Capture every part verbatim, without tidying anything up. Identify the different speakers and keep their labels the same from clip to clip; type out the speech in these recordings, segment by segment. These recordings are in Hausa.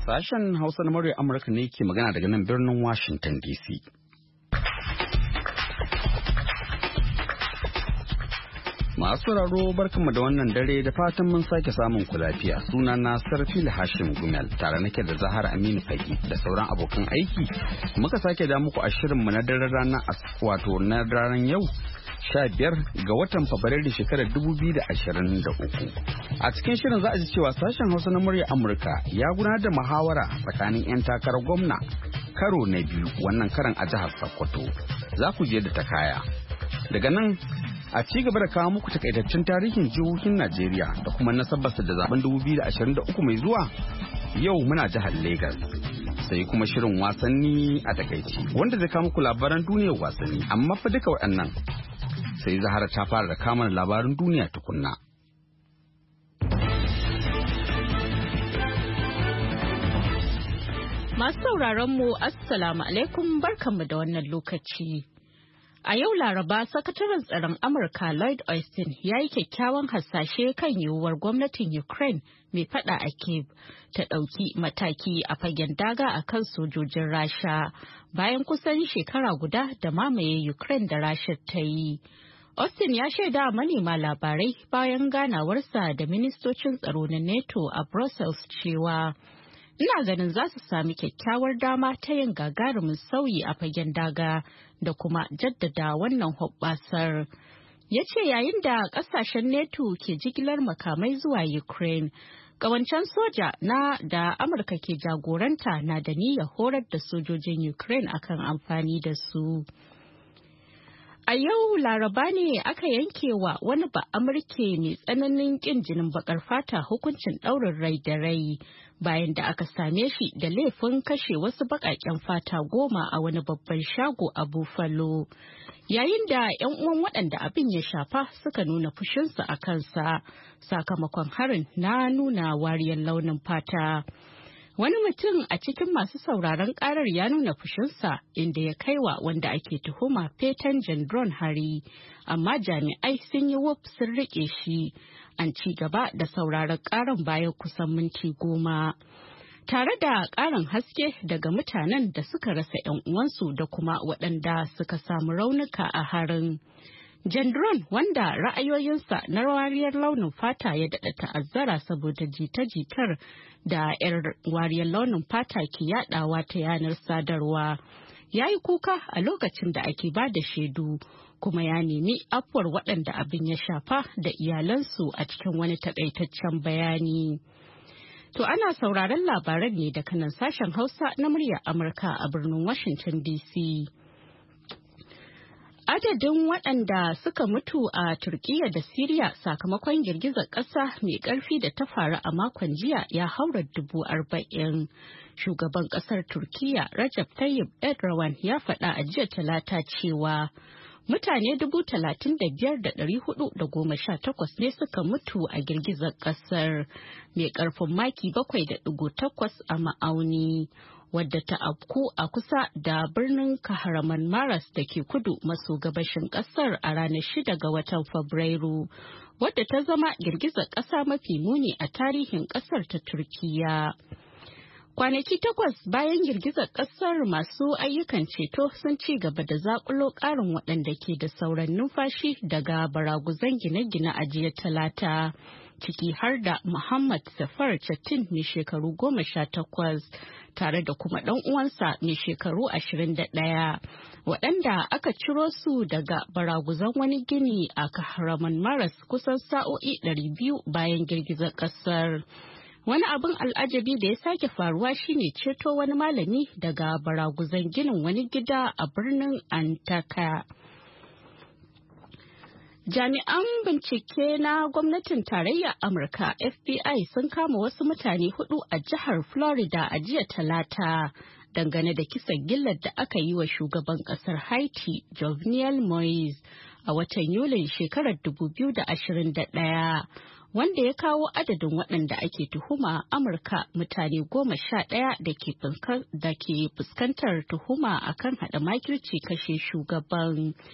Speaker 1: Sashen Hausa na murya Amurka ne ke magana daga nan birnin Washington D C. Masu sauraro barkanmu da wannan dare da fatan mun sake samun ku lafiya. Suna na Sarfil Hashim Gumel tare nake da Zahara Aminu Fagi da sauran abokan aiki. Muka sake da muku a shirinmu na daren ranar wato na daren yau sha biyar ga watan Fabrairu shekarar dubu biyu da ashirin da uku. A cikin shirin za a ji cewa sashen Hausa na murya Amurka ya gudanar da muhawara tsakanin 'yan takarar gwamna karo na biyu wannan karan a jihar Sokoto. Za ku je da ta kaya. Daga nan a ci gaba da kawo muku takaitaccen tarihin jihohin Najeriya da kuma nasabarsa da zaben dubu biyu da ashirin da uku mai zuwa. Yau muna jihar Legas. Sai kuma shirin wasanni a takaici wanda zai kawo muku labaran duniyar wasanni, amma fa duka waɗannan sai Zahara ta fara da kamar labarin duniya tukunna.
Speaker 2: Masu sauraron mu assalamu alaikum, barkanmu da wannan lokaci. A yau Laraba, sakataren tsaron Amurka Lloyd Austin ya yi kyakkyawan hasashe kan yiwuwar gwamnatin Ukraine mai fada a Kyiv ta ɗauki mataki a fagen daga a kan sojojin Rasha bayan kusan shekara guda da mamaye Ukraine da Rasha ta yi. Austin ya shaida manema labarai bayan ganawarsa da ministocin tsaro na NATO a Brussels cewa ina ganin za su sami kyakkyawar dama ta yin gagarumin sauyi a fagen daga da kuma jaddada wannan hoɓɓasar. Ya ce yayin da ƙasashen NATO ke jigilar makamai zuwa Ukraine, ƙawancen soja na da Amurka ke jagoranta na da niyyar horar da sojojin Ukraine akan amfani da su. A yau Laraba ne aka yanke wa wani ba'amurke mai tsananin ƙin jinin baƙar fata hukuncin ɗaurin rai da rai bayan da aka same shi da laifin kashe wasu baƙaƙen fata goma a wani babban shago a Buffalo. Yayin da 'yan uwan waɗanda abin ya shafa suka nuna fushinsu a kansa sakamakon harin na nuna wariyar launin fata. Wani mutum a cikin masu sauraron karar ya nuna fushinsa inda ya kaiwa wanda ake tuhuma Petan Gendron hari, amma jami'ai sun yi wuf sun rike shi. An ci gaba da sauraron karan bayan kusan minti goma. Tare da ƙarin haske daga mutanen da suka rasa 'yan uwansu da kuma waɗanda suka samu raunuka a harin. Gendron, wanda ra'ayoyinsa na wariyar launin fata ya daɗa ta'azzara saboda jita-jitar da 'yar wariyar launin fata ke yadawa ta yanar sadarwa, ya yi kuka a lokacin da ake ba da shaidu kuma ya nemi afuwar waɗanda abin ya shafa da iyalansu a cikin wani takaitaccen bayani. To ana sauraron labaran ne daga nan sashen Hausa na muryar Amurka a birnin Washington D C. Adadin waɗanda suka mutu a Turkiyya da Siriya sakamakon girgizar ƙasa mai ƙarfi da ta faru a makon jiya ya haura dubu arba'in. Shugaban ƙasar Turkiyya Recep Tayyip Erdogan ya faɗa a jiya Talata cewa mutane dubu talatin da biyar da ɗari hudu da goma sha takwas ne suka mutu a girgizar ƙasar mai ƙarfin maki bakwai da ɗigo takwas a ma'auni, wadda ta afku a kusa da birnin Kahramanmaras da ke kudu maso gabashin kasar a ranar shida ga watan Fabrairu, wadda ta zama girgizar ƙasa mafi muni a tarihin ƙasar ta Turkiyya. Kwanaki takwas bayan girgizar ƙasar, masu ayyukan ceto sun ci gaba da zakulo ƙarin waɗanda ke da sauran numfashi daga baraguzan gine-gine a jiya Talata, ciki har da Muhammad Safar Chatin mai shekaru goma sha takwas. Tare da kuma ɗan uwansa mai shekaru ashirin da ɗaya, waɗanda aka ciro su daga baraguzan wani gini a Kahramanmaras kusan sa'o'i ɗari biyu bayan girgizar ƙasar. Wani abin al'ajabi da ya sake faruwa shine ceto wani malami daga baraguzan ginin wani gida a birnin Antakya. Jami'an bincike na gwamnatin tarayyar Amurka F B I sun kama wasu mutane hudu a jihar Florida a jiya Talata dangane da kisan gillar da aka yi wa shugaban kasar Haiti Jovenel Moise a watan Yulin shekarar dubu biyu da ashirin da ɗaya, wanda ya kawo adadin waɗanda ake tuhuma a Amurka mutane goma sha ɗaya da ke fuskantar tuhuma akan haɗa makirci kashe shugaban.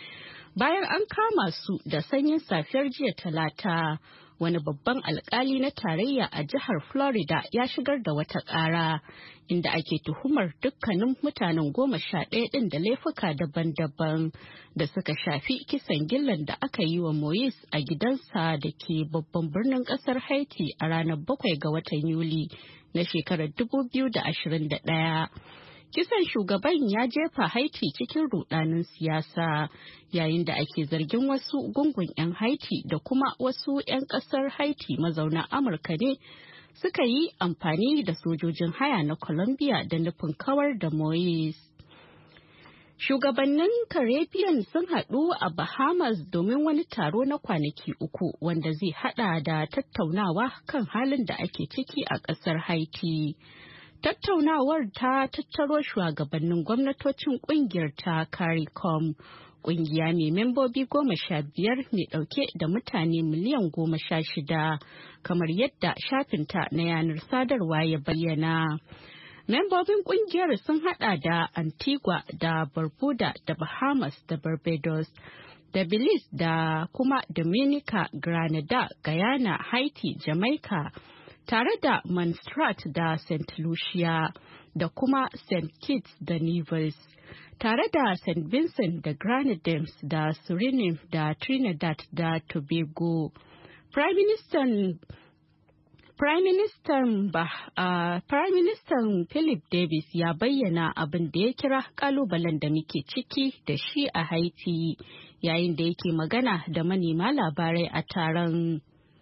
Speaker 2: bayan an kama su da sanyin safiyar jiya talata. Wani babban alkali na tarayya a jihar Florida ya shigar da wata ƙara inda ake tuhumar dukkanin mutanen goma sha ɗaya ɗin da laifuka daban-daban da suka shafi kisan gillan da aka yi wa Moise a gidansa da ke babban birnin ƙasar Haiti a ranar bakwai ga watan Yuli na shekarar dubu biyu da ashirin da ɗaya. Kisan shugaban ya jefa Haiti cikin rudanin siyasa yayin da ake zargin wasu gungun 'yan Haiti da kuma wasu 'yan kasar Haiti mazauna Amurka ne suka yi amfani da sojojin haya na Colombia da nufin kawar da Moise. Shugabannin Caribbean sun haɗu a Bahamas domin wani taro na kwanaki uku wanda zai haɗa da tattaunawa kan halin da ake ciki a ƙasar Haiti. Tattaunawar ta tattaro shugabannin gwamnatocin kungiyar ta CARICOM, kungiya mai membobi goma sha biyar mai dauke da mutane miliyan goma sha shida, kamar yadda shafinta na yanar sadarwa ya bayyana. Membobin kungiyar sun hada da Antigua da Barbuda da Bahamas da Barbados da Belize da kuma Dominica, Grenada, Guyana, Haiti, Jamaica, tare da Montserrat da Saint Lucia da kuma Saint Kitts da Nevis, tare da Saint Vincent da Grenadines da Suriname da Trinidad da Tobago. Prime Minister Prime Minister uh, Prime Minister Philip Davis ya bayyana abin da ya kira kalubalen da muke ciki da shi a Haiti yayin da yake magana da manema labarai a taron.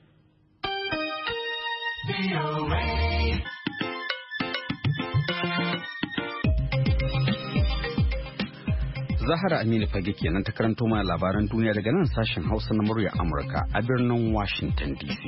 Speaker 1: Zahara Aminu Fage kenan ta karanto mana labaran duniya daga nan sashen Hausa na murya Amurka a birnin Washington D C.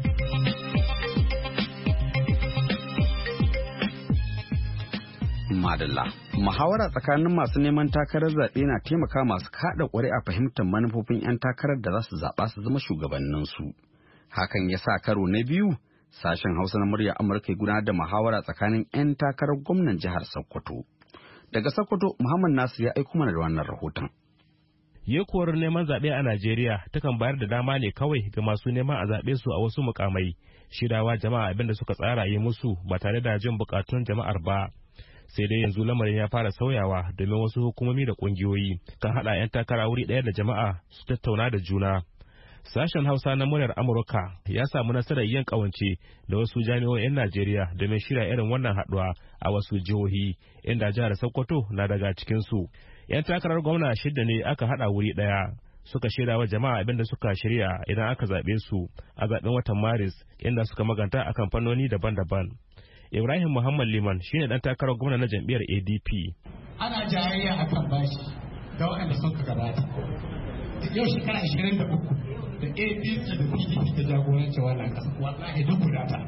Speaker 1: Madalla. Muhawara tsakanin masu neman takarar zaɓe na taimaka masu kaɗa ƙuri'a fahimtar manufofin 'yan takarar da za su zaɓa su zama shugabanninsu. Hakan ya sa karo na biyu sashen Hausa na murya Amurka ya gudanar da muhawara tsakanin 'yan takarar gwamnan jihar Sokoto. Daga Sokoto, Muhammad Nasir ya aiko mana da wannan rahoton.
Speaker 3: Yekuwar neman zaɓe a Najeriya takan bayar da dama ne kawai ga masu neman a zaɓe su a wasu mukamai, shidawa jama'a abin da suka tsara yi musu ba tare da jin bukatun jama'ar ba. Sai dai yanzu lamarin ya fara sauyawa domin wasu hukumomi da kungiyoyi kan haɗa 'yan takara wuri ɗaya da jama'a su tattauna da juna. Sashen Hausa na muryar Amurka ya samu nasarar yin kawance da wasu jami'o'in Najeriya domin shirya irin wannan haɗuwa a wasu jihohi, inda jihar Sokoto na daga cikinsu. 'Yan takarar gwamna shida ne aka haɗa wuri ɗaya suka shirya wa jama'a abin da suka shirya idan aka zaɓe su a zaɓen watan Maris, inda suka maganta akan fannoni daban-daban. Ibrahim Muhammad Liman shine ɗan takarar gwamna na jam'iyyar A D P.
Speaker 4: Ana jayayya akan bashi ga waɗanda sun ka gabata. Yau shekara ashirin da uku da A D P da P D P ta jagoranci wannan ƙasa, wallahi duk guda ta.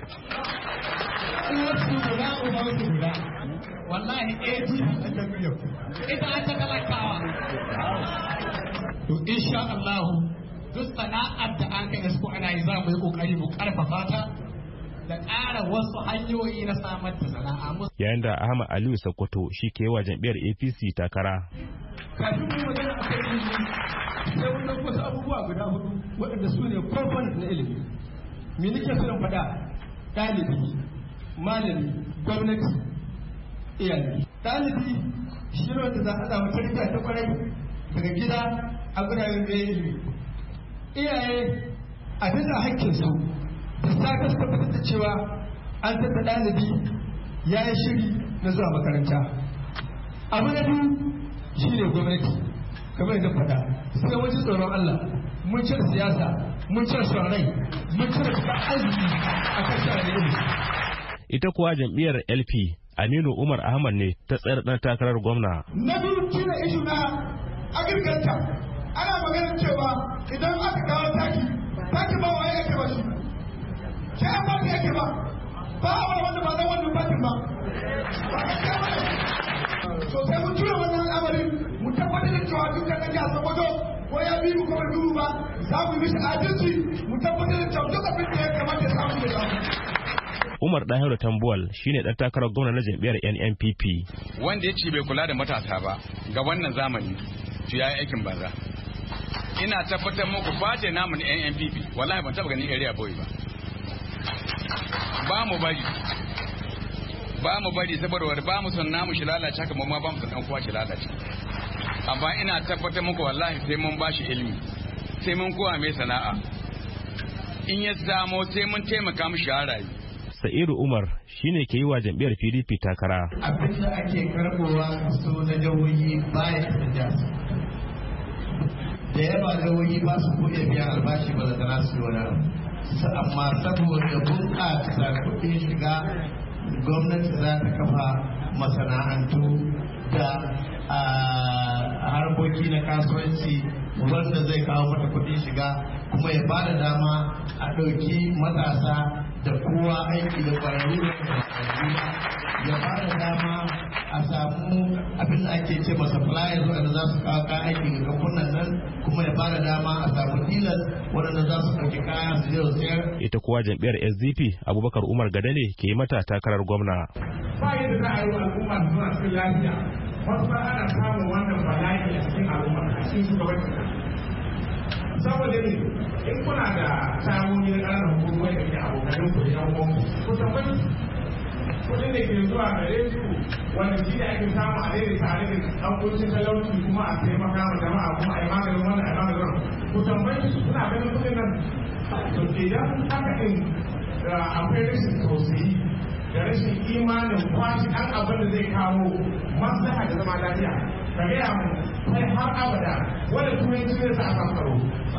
Speaker 4: Uwarsu guda, ubansu guda. Wallahi A D P ta jam'iyyar ita an ta talakawa. To insha Allah duk sana'ar da an kai su ana yi za mu yi kokari mu karfafa ta da ƙara wasu hanyoyi na samar da sana'a.
Speaker 3: Yayin da Ahmad Aliyu Sokoto shi ke wa jam'iyyar A P C takara.
Speaker 4: Kafin mu magana a kan ilimi, sai wannan wasu abubuwa guda hudu waɗanda su ne component na ilimi. Me nake so in faɗa? Ɗalibi, malami, gwamnati, iyaye. Ɗalibi shi ne wanda za a samu tarbiyya ta kwarai daga gida a gudanar da ilimi. Iyaye a bisa hakkinsu da saka su tabbatar da cewa an tatta ɗalibi ya yi shiri na zuwa makaranta. Abu na biyu shi ne gwamnati, kamar yadda faɗa, sai wajen tsoron Allah, mun cire siyasa, mun cire son rai, mun cire kuɗa arziki a kan sha'anin ilimi.
Speaker 3: Ita kuwa jam'iyyar L P Aminu Umar Ahmad ne ta tsayar ɗan takarar gwamna.
Speaker 4: Na biyu shi ne ishu na agirganta. Ana maganar cewa idan aka kawo taki, taki ba wa yake ba shi. Ke an ba yake ba, ba a ba wanda ba zan wannan fatin ba. So sai mun tura wannan al'amarin mu tabbatar da cewa duk da kaji a Sokoto ko ya bi mu kuma dubu ba za mu yi mishi adalci mu tabbatar da cewa duk abin da ya kamata ya samu da samu.
Speaker 3: Umar Dahiru Tambuwal shine dan takarar gwamna na jam'iyyar N N P P.
Speaker 5: Wanda ya ce bai kula da matasa ba ga wannan zamani to yayi aikin banza. ina tabbatar muku face namu na N N P P wallahi ban taba ganin area boy ba ba mu bari ba mu bari saboda ba mu son namu shi lalace haka ma ba mu son dan kowa shi lalace amma ina tabbatar muku wallahi sai mun bashi ilimi sai mun kowa mai sana'a in ya samu sai mun taimaka mishi a rayu.
Speaker 3: Sa'idu Umar shine ke yi wa jam'iyyar P D P takara.
Speaker 6: Abin da ake karbowa kaso na jihohi baya da da yawa jihohi ba su kuɗe biyan albashi ba da na su wani amma saboda bunƙasa kuɗin shiga gwamnati za ta kafa masana'antu da harkoki na kasuwanci wanda zai kawo mata kuɗin shiga kuma ya ba da dama a ɗauki matasa da kowa aiki da ƙwararru ya ba da dama a samu abin da ake ce masa flyers waɗanda za su kawo kayan aiki ga kamfanin nan kuma ya ba da dama a samu dealers waɗanda za su ɗauki kaya su je su sayar.
Speaker 3: Ita kuwa jam'iyyar S D P Abubakar Umar Gadane ke yi mata takarar gwamna.
Speaker 4: Ba yadda za a yi wa al'umma suna cikin lafiya wasu ba ana samun wannan bala'i a cikin al'umma a cikin shugabanci. Saboda ne in kuna da samun yin ƙananan hukumai da ke abokanin ku da yan uwan ku tabbai kudin da ke zuwa gare su wanda shi da ake samu a daidai tare da ɗaukocin talauci kuma a taimaka ma jama'a kuma a yi maganin wannan a yi maganin wannan ku tambayi su suna ganin kudin nan to idan haka ɗin akwai rashin tausayi da rashin imanin kwashi ɗan abin da zai kawo maslaha da zama lafiya ka gaya mu sai har abada wanda turanci zai sa a samu tsaro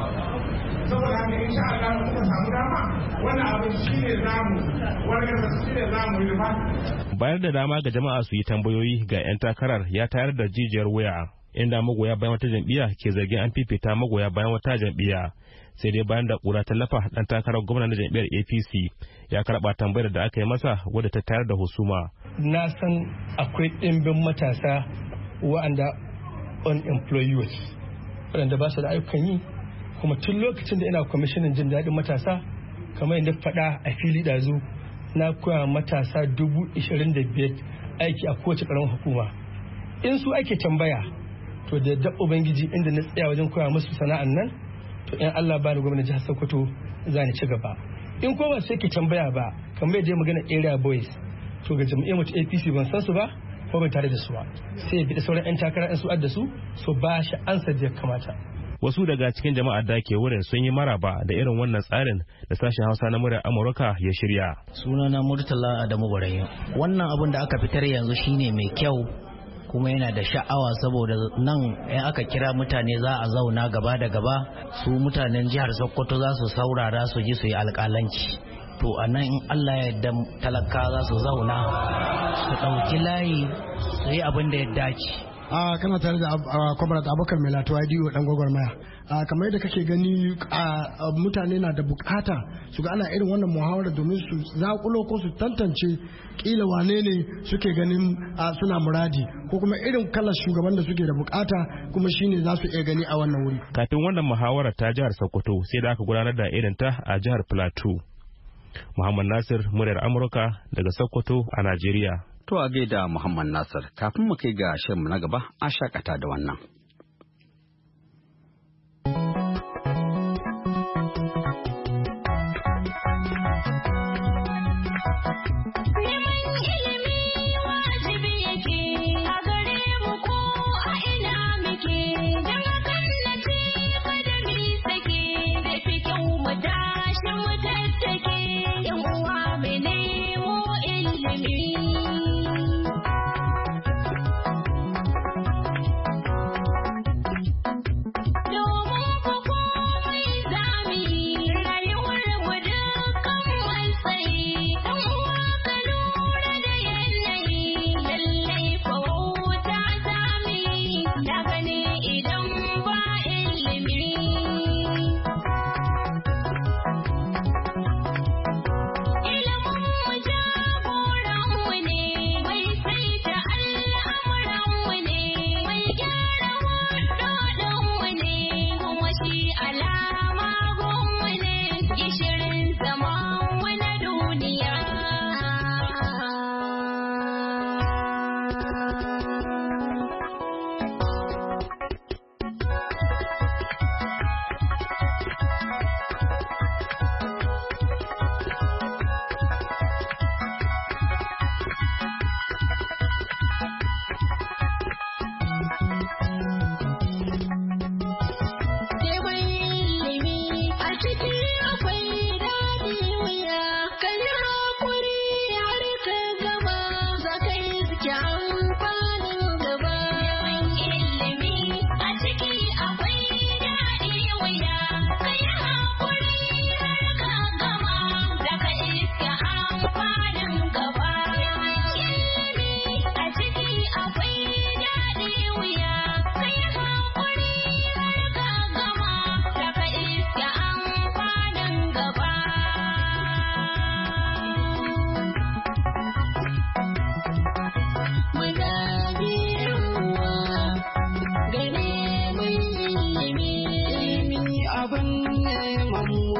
Speaker 4: saboda haka insha Allah muka samu dama wannan abin shine zamu wannan shine zamu yi ba.
Speaker 3: Bayar da dama ga jama'a su yi tambayoyi ga 'yan takarar ya tayar da jijiyar wuya inda magoya bayan wata jam'iyya ke zargin an fifita magoya bayan wata jam'iyya sai dai bayan da kura ta lafa dan takarar gwamna na jam'iyyar A P C ya karba tambayar da aka yi masa wadda ta tayar da husuma.
Speaker 7: Na san akwai ɗimbin matasa wa'anda unemployed waɗanda ba su da ayyukan yi kuma tun lokacin da ina kwamishinan jin daɗin matasa kamar yadda faɗa a fili ɗazu na koya matasa dubu ishirin da biyar aiki a kowace ƙaramin hukuma in su ake tambaya to da yadda ubangiji inda na tsaya wajen koya musu sana'an nan to in Allah ba ni gwamnati jihar Sokoto za ni ci gaba in ko ba sai ke tambaya ba kamar yadda magana area boys to ga jam'iyyar mutu A P C ban san su ba ko ban tare da su ba sai ya bi da sauran 'yan takara in su adda su so ba shi ansa da ya kamata.
Speaker 3: Wasu daga cikin jama'a da ke wurin sun yi maraba da irin wannan tsarin da sashen Hausa na muryar Amurka ya shirya.
Speaker 8: Sunana Murtala Adamu Gwarayo. Wannan abun da aka fitar yanzu shine mai kyau kuma yana da sha'awa saboda nan in aka kira mutane za a zauna gaba da gaba su mutanen jihar Sokoto za su saurara su ji su yi alƙalanci. To a nan in Allah ya yarda talaka za su zauna su ɗauki layi su yi abin da ya dace.
Speaker 9: a kana tare da kwamrat abokan mai latuwa diyo dan gwagwarmaya a kamar yadda kake gani a mutane na da bukata su ga ana irin wannan muhawara domin su zakulo ko su tantance kila wane ne suke ganin suna muradi ko kuma irin kalar shugaban da suke da bukata kuma shine za su iya gani a wannan wuri.
Speaker 3: Kafin wannan muhawara ta jihar Sokoto sai da aka gudanar da irin ta a jihar Plateau. Muhammad Nasir, muryar Amurka daga Sokoto a Najeriya.
Speaker 1: To a gaida Muhammad Nasir, kafin mu kai ga shirinmu na gaba a shakata da wannan.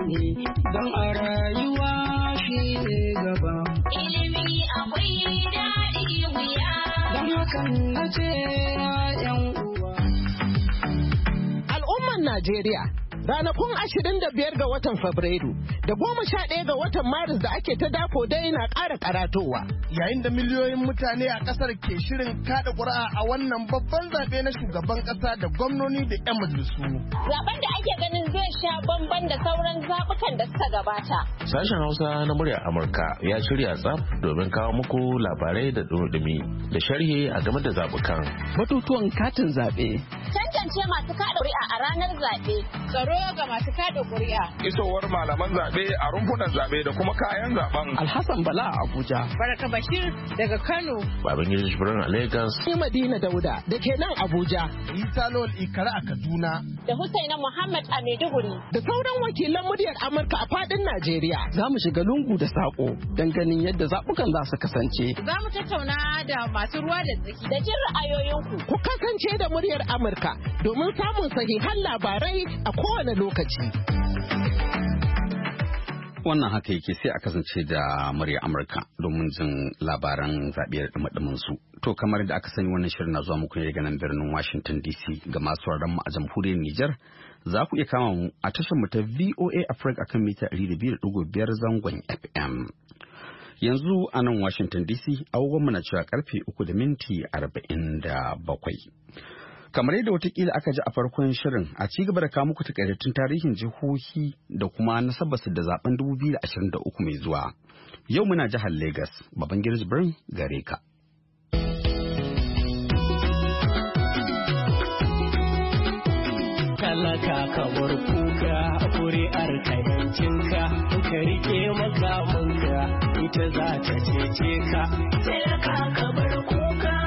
Speaker 10: ne don a rayuwa shi ne gaba. Ilimi akwai daɗi wuya. Don hakan na ce ‘yan uwa.
Speaker 11: Al'umman Najeriya ranakun ashirin da biyar ga watan Fabrairu da goma sha ɗaya ga watan Maris da ake ta dako dai na ƙara karatowa.
Speaker 12: Yayin da miliyoyin mutane a ƙasar ke shirin kada ƙuri'a a wannan babban zaɓe na shugaban ƙasa da gwamnoni da 'yan majalisu.
Speaker 13: Zaben da ake ganin zai sha bamban da sauran zaɓukan da suka gabata.
Speaker 14: Sashen Hausa na muryar Amurka ya shirya tsaf domin kawo muku labarai da dumi da sharhi a game da zaɓukan.
Speaker 11: Batutuwan katin zaɓe.
Speaker 13: Tantance masu kada ƙuri'a a ranar zaɓe. Tsaro ga masu kada ƙuri'a.
Speaker 15: Isowar malaman zaɓe a rumfunan zaɓe da kuma kayan zaɓen.
Speaker 11: Alhassan Bala a Abuja.
Speaker 13: Baraka Bashir daga Kano.
Speaker 14: Babangida Jibrin a Lagos.
Speaker 11: Ni Madina Dauda da ke nan Abuja.
Speaker 12: Isa Lawal Ikara a Kaduna.
Speaker 13: Da Husaina Muhammad a Maiduguri.
Speaker 11: Da sauran wakilan muryar Amurka a faɗin Najeriya. Za mu shiga lungu da saƙo don ganin yadda zaɓukan za su kasance.
Speaker 13: Za mu tattauna da masu ruwa da tsaki da jin ra'ayoyinku.
Speaker 11: Ku kasance da muryar Amurka domin samun sahihan labarai a kowane lokaci.
Speaker 1: Wannan haka yake sai a kasance da murya Amurka domin jin labaran zaɓe da ɗumaɗumin su. To kamar da aka sani wannan shirin na zuwa muku ne daga nan birnin Washington D C ga masu sauraron mu a jamhuriyar Nijar. Za ku iya kama mu a tashar mu ta V O A Africa akan mita ɗari da biyu da ɗigo biyar zangon F M. Yanzu a nan Washington D C agogon mu na cewa karfe uku da minti arba'in da bakwai. Kamar yadda watakila aka ji a farkon shirin a ci gaba da kawo muku takaitattun tarihin jihohi da kuma nasabarsu da zaben dubu biyu da ashirin da uku mai zuwa. Yau muna jihar Lagos, Babangida Jibrin gare ka.
Speaker 10: Talaka kamar kuka kuri'ar kayancinka ka rike makamanka ita za ta cece ka. Talaka kamar kuka.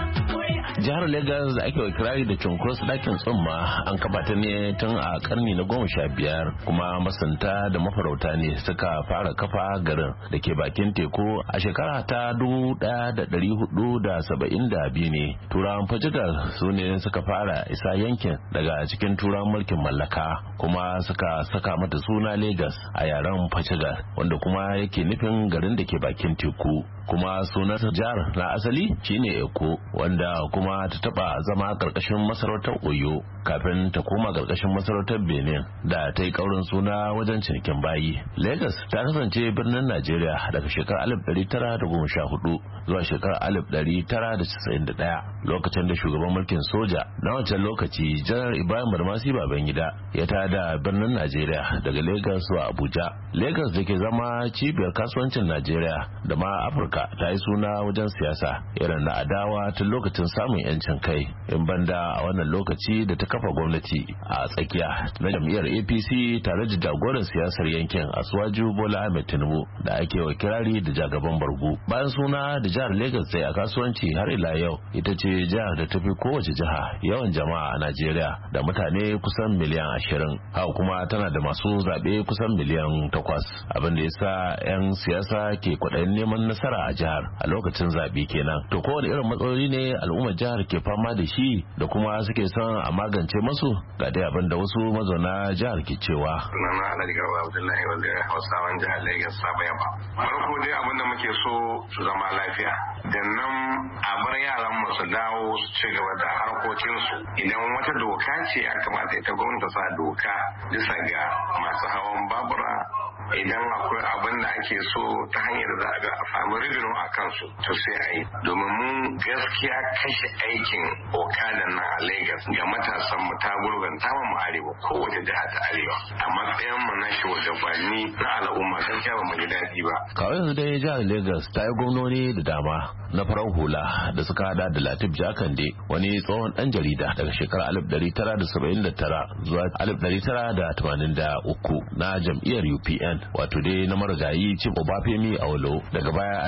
Speaker 14: Jihar Lagos da ake kirari da cunkus ɗakin tsumma an kabata ne tun a karni na goma sha biyar kuma masanta da mafarauta ne suka fara kafa garin da ke bakin teku a shekara ta dubu ɗaya da ɗari hudu da saba'in da biyu ne. Turawan Portugal su ne suka fara isa yankin daga cikin turawan mulkin mallaka kuma suka saka mata suna Lagos a yaren Portugal wanda kuma yake nufin garin da ke bakin teku. Kuma sunan jihar na asali shine Eko wanda kuma ta taba zama karkashin masarautar Oyo kafin ta koma karkashin masarautar Benin da ta yi kaurin suna wajen cinikin bayi. Lagos ta kasance birnin Najeriya daga shekarar alif ɗari tara da goma sha hudu zuwa shekarar alif ɗari tara da casa'in da ɗaya lokacin da shugaban mulkin soja na wancan lokaci Janar Ibrahim Badamasi Babangida ya tada birnin Najeriya daga Lagos zuwa Abuja. Lagos da ke zama cibiyar kasuwancin Najeriya da ma Afirka ta yi suna wajen siyasa irin na adawa tun lokacin samun yancin kai in banda a wannan lokaci da ta kafa gwamnati a tsakiya na jam'iyyar A P C tare da jagoran siyasar yankin Asuwaju Bola Ahmed Tinubu da ake wa kirari da jagaban bargu. Bayan suna da jihar Lagos sai a kasuwanci har ila yau ita ce jihar da tafi kowace jiha yawan jama'a a Najeriya da mutane kusan miliyan ashirin. Haka kuma tana da masu zaɓe kusan miliyan takwas abin da yasa 'yan siyasa ke kwaɗayin neman nasara a jihar a lokacin zaɓe kenan. To kowane irin matsaloli ne al'ummar jihar ke fama da shi da kuma suke son a magance masu ga dai abin da wasu mazauna jihar ke cewa.
Speaker 16: Sunana Alhaji Garba Abdullahi wanda Hausawan jihar Lagos saba yaba. Farko dai abin da muke so su zama lafiya. Da nan a bar yaran mu su dawo su ci gaba da harkokinsu. Idan wata doka ce ya kamata ita gwamnati sa doka bisa ga masu hawan babura idan akwai abin da ake so ta hanyar da za a samu rigino a kansu to sai a yi domin mun gaskiya kashe aikin okada na a Lagos ga matasan mu ta gurganta mu arewa kowace jiha ta arewa a matsayin mu na shugabanni na al'umma gaskiya ba mu ji daɗi ba.
Speaker 14: Kawai yanzu dai jihar Lagos ta yi gwamnoni da dama na farar hula da suka hada da Latif Jakande wani tsohon dan jarida daga shekarar alif ɗari tara da saba'in da tara zuwa alif ɗari tara da tamanin da uku na jam'iyyar U P N wato dai na marigayi Chief Obafemi Awolowo daga baya an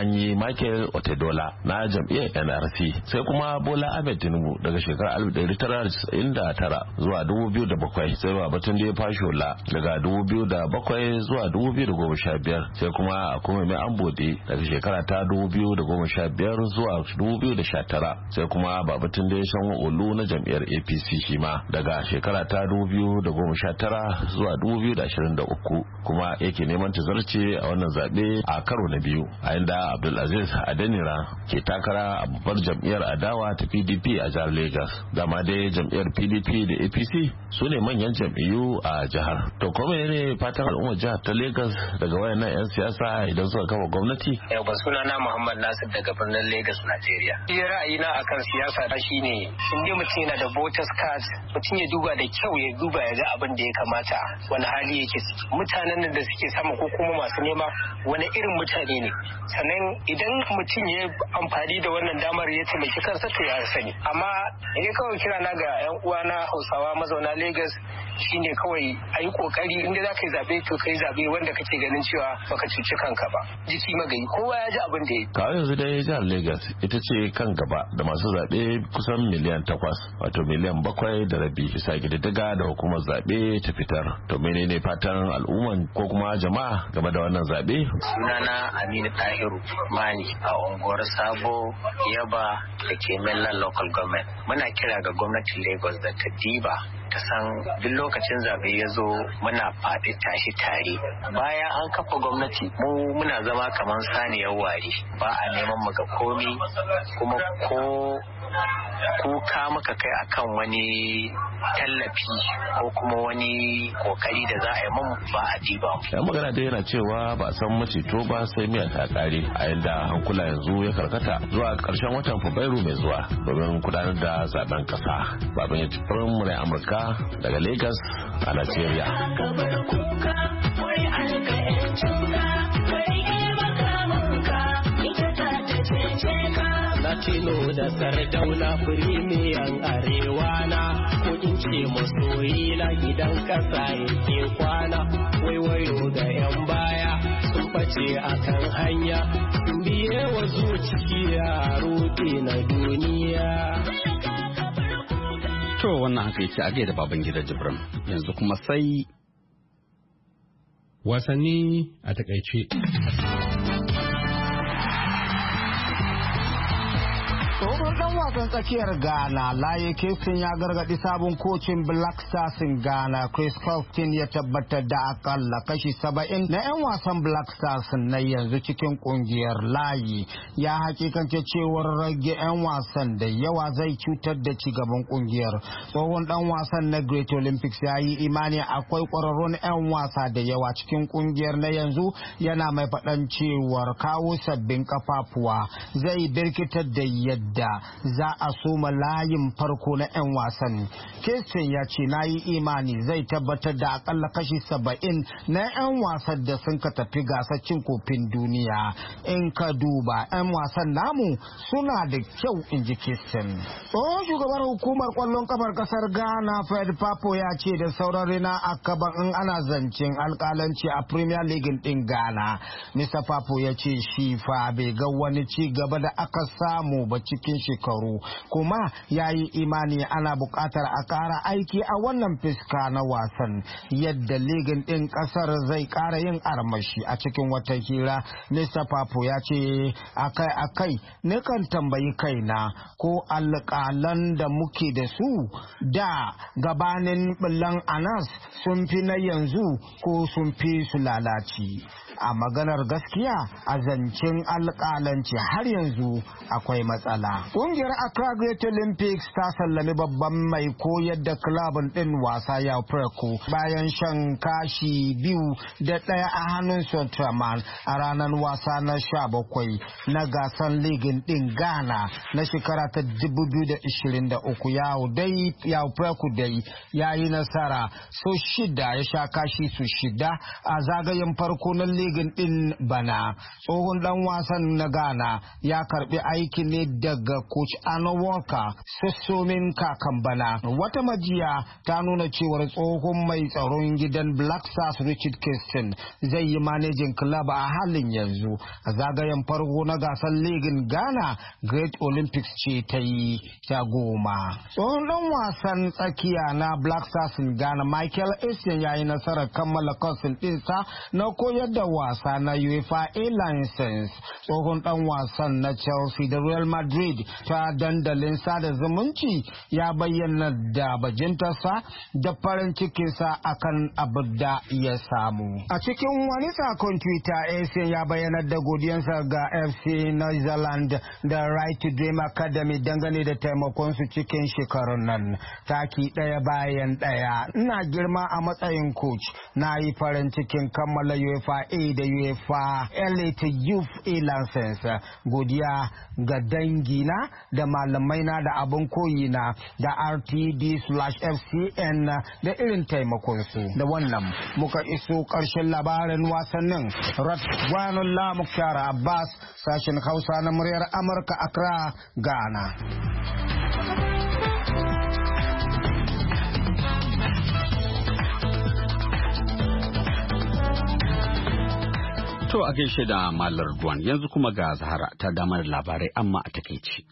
Speaker 14: sanyi Michael Otedola na jam'iyyar N R C, sai kuma Bola Ahmed Tinubu daga shekarar alif ɗari tara da casa'in da tara zuwa dubu biyu da bakwai, sai Babatunde Fashola daga dubu biyu da bakwai zuwa dubu biyu da goma sha biyar, sai kuma Akumeme Ambode daga shekara ta dubu biyu da goma sha biyar zuwa dubu biyu da sha tara, sai kuma Babatunde Sanwo-Olu na jam'iyyar A P C shi ma daga shekara ta dubu biyu da goma sha tara zuwa dubu biyu da ashirin da uku, kuma yake neman tazarce a wannan zaɓe a karo na biyu, a inda Abdulaziz Adenira ke takara a babbar jam'iyyar adawa ta P D P a jihar Lagos. Dama dai jam'iyyar P D P da A P C su ne manyan jam'iyyu a jihar. To kuma ne fatan al'ummar jihar ta Lagos daga wayannan 'yan siyasa idan suka kafa gwamnati?
Speaker 17: Yau ba sunana Muhammad Nasir daga birnin Lagos, Najeriya. Iya ra'ayina akan siyasa ta shine in dai mutum yana da voters card, mutum ya duba da kyau, ya duba ya ga abin da ya kamata, wani hali yake ciki, mutanen da suke sama ko kuma masu nema wani irin mutane ne. Sannan idan mutum ya amfani da wannan damar ya taimaki kansa to ya sani. Amma ne kawai kira na ga 'yan uwana Hausawa mazauna Lagos shine kawai a yi kokari inda za ka yi zabe to kai zabe wanda kake ganin cewa baka cuci kanka ba. Jiki magayi kowa ya ji abin da ya yi.
Speaker 14: Kawai yanzu dai jihar Lagos ita ce kan gaba da masu zaɓe kusan miliyan takwas, wato miliyan bakwai da rabi bisa ƙididdiga da hukumar zaɓe ta fitar. To menene fatan al'umman ko kuma jama'a game da wannan zaɓe?
Speaker 17: Sunana Aminu Tahiru Mani a unguwar Sabo Yaba da ke Mainland Local Government. Muna kira ga gwamnatin Lagos da ta diba ta san duk lokacin zabe ya zo muna faɗi tashi tare. Bayan an kafa gwamnati mu muna zama kamar saniyar ware, ba a neman mu ga komi, kuma ko kuka muka kai akan wani tallafi ko kuma wani kokari da za a yi mun ba a diba.
Speaker 14: Yan magana dai yana cewa ba a san maceto ba sai miya ta kare, a yadda hankula yanzu ya karkata zuwa karshen watan Fabrairu mai zuwa domin gudanar da zaben kasa. Baban ya ci furin murai Amurka daga Lagos a Najeriya.
Speaker 10: Latino da Sardauna firimiyan arewa na, ko in ce masoyi na gidan ƙasa yake kwana, waiwayo ga 'yan baya sun ɓace a kan hanya, sun biye wa zuciya roƙe na duniya.
Speaker 1: To wannan haka yake a gaida baban gida Jibrin, yanzu kuma sai
Speaker 3: wasanni a takaice.
Speaker 18: Tsohon dan wasan tsakiyar Ghana Laye Kirsten ya gargadi sabon kocin Black Stars in Ghana Chris Colton ya tabbatar da akalla kashi saba'in na 'yan wasan Black Stars na yanzu cikin kungiyar. Laye ya hakikance cewar rage 'yan wasan da yawa zai cutar da cigaban kungiyar. Tsohon dan wasan na Great Olympics ya yi imani akwai kwararrun 'yan wasa da yawa cikin kungiyar na yanzu, yana mai faɗan cewar kawo sabbin kafafuwa zai birkitar da yadda da za a soma layin farko na 'yan wasan. Kirsten ya ce na yi imani zai tabbatar da akalla kashi saba'in na 'yan wasan da sun ka tafi gasar cin kofin duniya. In ka duba 'yan wasan namu suna da kyau, in ji Kirsten. Tsohon shugabar hukumar kwallon kafar kasar Ghana Fred Papo ya ce da sauran rina a kaban in ana zancen alkalanci a Premier League din Ghana. Mister Papo ya ce shi fa bai ga wani ci gaba da aka samu ba cikin shekaru, kuma ya yi imani ana buƙatar a ƙara aiki a wannan fiska na wasan, yadda ligin ɗin ƙasar zai ƙara yin armashi. A cikin wata hira Mister Papo ya ce akai-akai nikan tambayi kaina ko alƙalan da muke da su da gabanin ɓullan Anas sun fi na yanzu ko sun fi su lalaci. A maganar gaskiya a zancen alƙalanci har yanzu akwai matsala. Ƙungiyar Accra Great Olympics ta sallami babban mai koyar da klabin ɗin wasa ya Preko bayan shan kashi biyu da ɗaya a hannun Sotraman a ranar wasa na sha bakwai na gasar ligin ɗin Ghana na shekara ta dubu biyu da ishirin da uku. Yawo dai ya Preko dai ya yi nasara so shida, ya sha kashi su shida a zagayen farko na ligin ligin din bana. Tsohon dan wasan na Ghana ya karbi aiki ne daga coach Arno Walker sassomin kakan bana. Wata majiya ta nuna cewar tsohon mai tsaron gidan Black Stars Richard Kirsten zai yi managing club a halin yanzu. A zagayen farko na gasar ligin Ghana, Great Olympics ce ta yi ta goma. Tsohon dan wasan tsakiya na Black Stars in Ghana Michael Essien ya yi nasarar kammala kosin ɗinsa na koyar da wasa na UEFA A-License. Tsohon dan wasan na Chelsea da Real Madrid ta dandalin sada zumunci ya bayyana da bajintarsa da farin cikinsa akan abu da ya samu. A cikin wani sakon Twitter, Essien ya bayyana da godiyansa ga F C Netherlands da Right to Dream Academy dangane da taimakon su cikin shekarun nan. Taki ɗaya bayan ɗaya. Ina girma a matsayin coach. Na yi farin cikin kammala UEFA A da UEFA Elite Youth A-License. Godiya ga dangina da malamaina da abin koyina da R T D slash F C N da irin taimakon su. Da wannan muka iso ƙarshen labarin wasannin. Radwanullah Mukhtar Abbas, sashen Hausa na muryar Amurka, Accra, Ghana.
Speaker 1: To a gaishe da Malar Duwan, yanzu kuma ga Zahara ta damar labarai amma a takeici.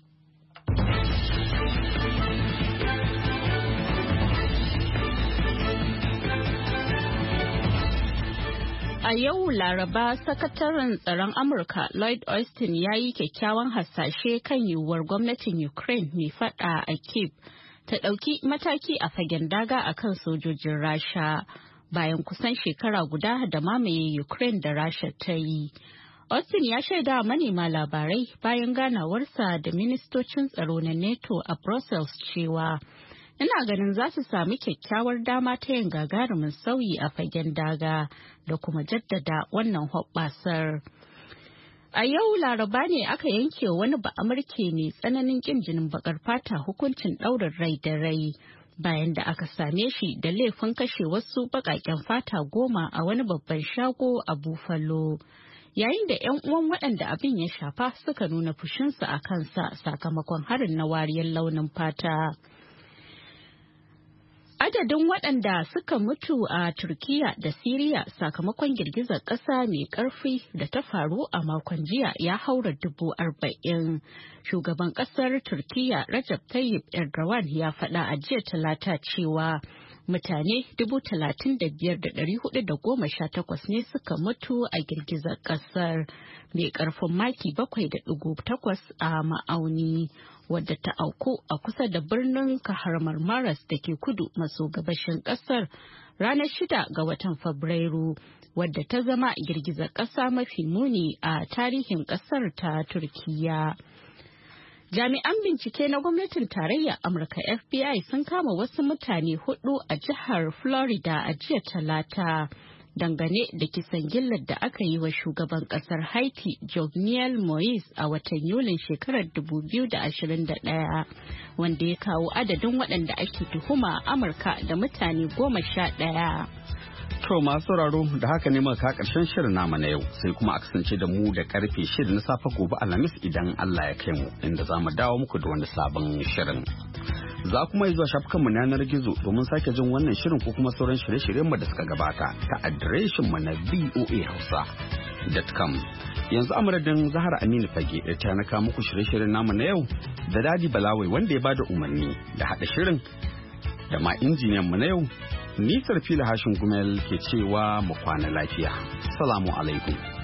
Speaker 2: A yau Laraba, sakataren tsaron Amurka Lloyd Austin ya yi kyakkyawan hasashe kan yiwuwar gwamnatin Ukraine mai fada a Kyiv ta ɗauki mataki a fagen daga akan sojojin Rasha bayan kusan shekara guda da mamaye Ukraine da Rasha ta yi. Austin ya shaida manema labarai bayan ganawarsa da ministocin tsaro na NATO a Brussels cewa ina ganin za su sami kyakkyawar dama ta yin gagarumin sauyi a fagen daga da kuma jaddada wannan hoɓɓasar. A yau Laraba ne aka yanke wani ba'amurke mai tsananin ƙin jinin baƙar fata hukuncin ɗaurin rai da rai bayan da aka same shi da laifin kashe wasu baƙaƙen fata goma a wani babban shago a Buffalo. Yayin da 'yan uwan waɗanda abin ya shafa suka nuna fushinsu a kansa sakamakon harin na wariyar launin fata. Adadin waɗanda suka mutu a Turkiya da Siriya sakamakon girgizar ƙasa mai ƙarfi da ta faru a makon jiya ya haura dubu arba'in. Shugaban ƙasar Turkiya Recep Tayyip Erdogan ya faɗa a jiya Talata cewa mutane dubu talatin da biyar da ɗari hudu da goma sha takwas ne suka mutu a girgizar ƙasar mai ƙarfin maki bakwai da ɗigo takwas a ma'auni, wadda ta auku a kusa da birnin Kahar Maras da ke kudu maso gabashin ƙasar ranar shida ga watan Fabrairu, wadda ta zama girgizar ƙasa mafi muni a tarihin ƙasar ta Turkiya. Jami'an bincike na gwamnatin tarayyar Amurka F B I sun kama wasu mutane hudu a jihar Florida a jiya Talata dangane da kisan gillar da aka yi wa shugaban kasar Haiti Jovenel Moise a watan Yulin shekarar dubu biyu da ashirin da ɗaya, wanda ya kawo adadin waɗanda ake tuhuma a Amurka da mutane goma sha ɗaya.
Speaker 1: To masu sauraro da haka ne muka karshen shirin namu na yau, sai kuma a kasance da mu da karfe shida na safe gobe Alhamis idan Allah ya kai mu, inda za mu dawo muku da wani sabon shirin. Za kuma yi zuwa shafukanmu na yanar gizo domin sake jin wannan shirin ko kuma sauran shirye-shiryenmu da suka gabata ta adireshinmu na voa hausa dot com. Yanzu amuradin Zahara Aminu Fage da ta naka muku shirye-shiryen namu na yau da Dadi Balawai wanda ya bada umarni da haɗa shirin da ma injiniyan mu na yau, ni Sarfila Hashin Gumel ke cewa mu kwana lafiya. Salamu alaikum.